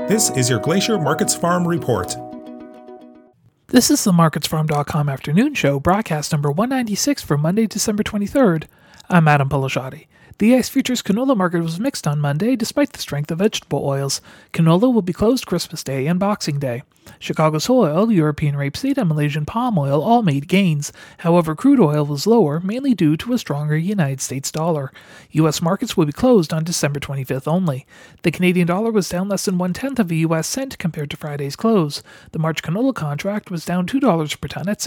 This is your Glacier Markets Farm Report. This is the MarketsFarm.com afternoon show, broadcast number 196 for Monday, December 23rd. I'm Adam Pelashati. The ICE Futures canola market was mixed on Monday despite the strength of vegetable oils. Canola will be closed Christmas Day and Boxing Day. Chicago soy oil, European rapeseed, and Malaysian palm oil all made gains. However, crude oil was lower, mainly due to a stronger United States dollar. U.S. markets will be closed on December 25th only. The Canadian dollar was down less than 1/10 of a U.S. cent compared to Friday's close. The March canola contract was down $2 per ton at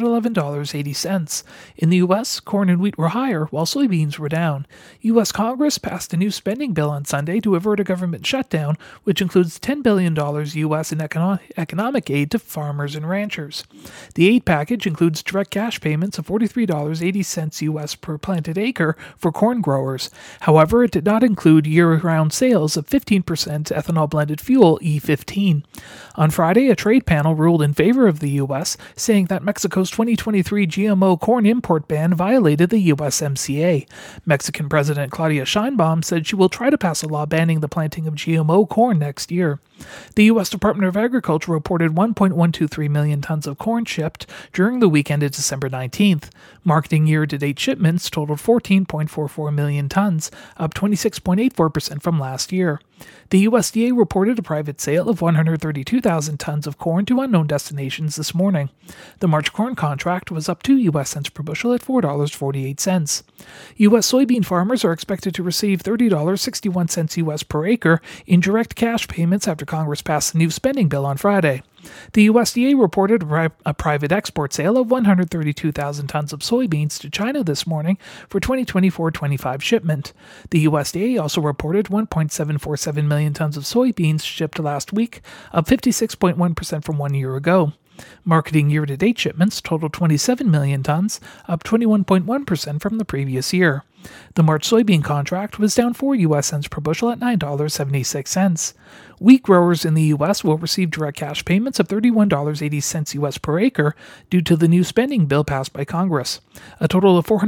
$611.80. In the U.S., corn and wheat were higher, while soybeans were down. U.S. Congress passed a new spending bill on Sunday to avert a government shutdown, which includes $10 billion U.S. in economic aid to farmers and ranchers. The aid package includes direct cash payments of $43.80 U.S. per planted acre for corn growers. However, it did not include year-round sales of 15% ethanol-blended fuel E15. On Friday, a trade panel ruled in favor of the U.S., saying that Mexico's 2023 GMO corn import ban violated the USMCA. Mexican President Claudia Sheinbaum said she will try to pass a law banning the planting of GMO corn next year. The U.S. Department of Agriculture reported 1.123 million tons of corn shipped during the week ended December 19th. Marketing year-to-date shipments totaled 14.44 million tons, up 26.84% from last year. The USDA reported a private sale of 132,000 tons of corn to unknown destinations this morning. The March corn contract was up 2 U.S. cents per bushel at $4.48. U.S. soybean farmers are expected to receive $30.61 U.S. per acre in direct cash payments after Congress passed the new spending bill on Friday. The USDA reported a private export sale of 132,000 tons of soybeans to China this morning for 2024-25 shipment. The USDA also reported 1.747 million tons of soybeans shipped last week, up 56.1% from 1 year ago. Marketing year-to-date shipments totaled 27 million tons, up 21.1% from the previous year. The March soybean contract was down 4 U.S. cents per bushel at $9.76. Wheat growers in the U.S. will receive direct cash payments of $31.80 U.S. per acre due to the new spending bill passed by Congress. A total of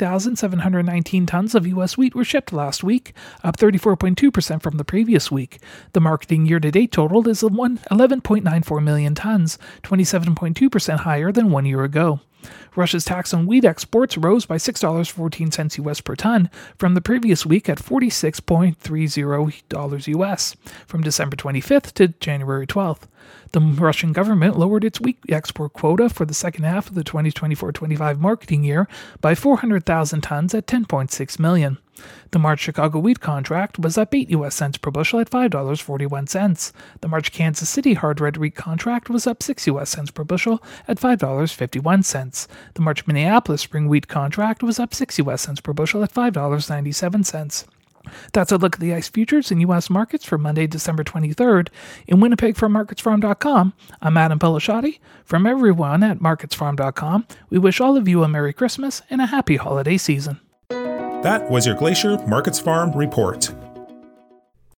403,719 tons of U.S. wheat were shipped last week, up 34.2% from the previous week. The marketing year-to-date total is 11.94 million tons, 27.2% higher than 1 year ago. Russia's tax on wheat exports rose by $6.14 U.S. per ton from the previous week at $46.30 U.S. from December 25th to January 12th. The Russian government lowered its wheat export quota for the second half of the 2024-25 marketing year by 400,000 tons at 10.6 million. The March Chicago wheat contract was up 8 U.S. cents per bushel at $5.41. The March Kansas City hard red wheat contract was up 6 U.S. cents per bushel at $5.51. The March Minneapolis spring wheat contract was up 6 U.S. cents per bushel at $5.97. That's a look at the ICE futures in U.S. markets for Monday, December 23rd. In Winnipeg from MarketsFarm.com, I'm Adam Pelashati. From everyone at MarketsFarm.com, we wish all of you a Merry Christmas and a Happy Holiday Season. That was your Glacier Markets Farm Report.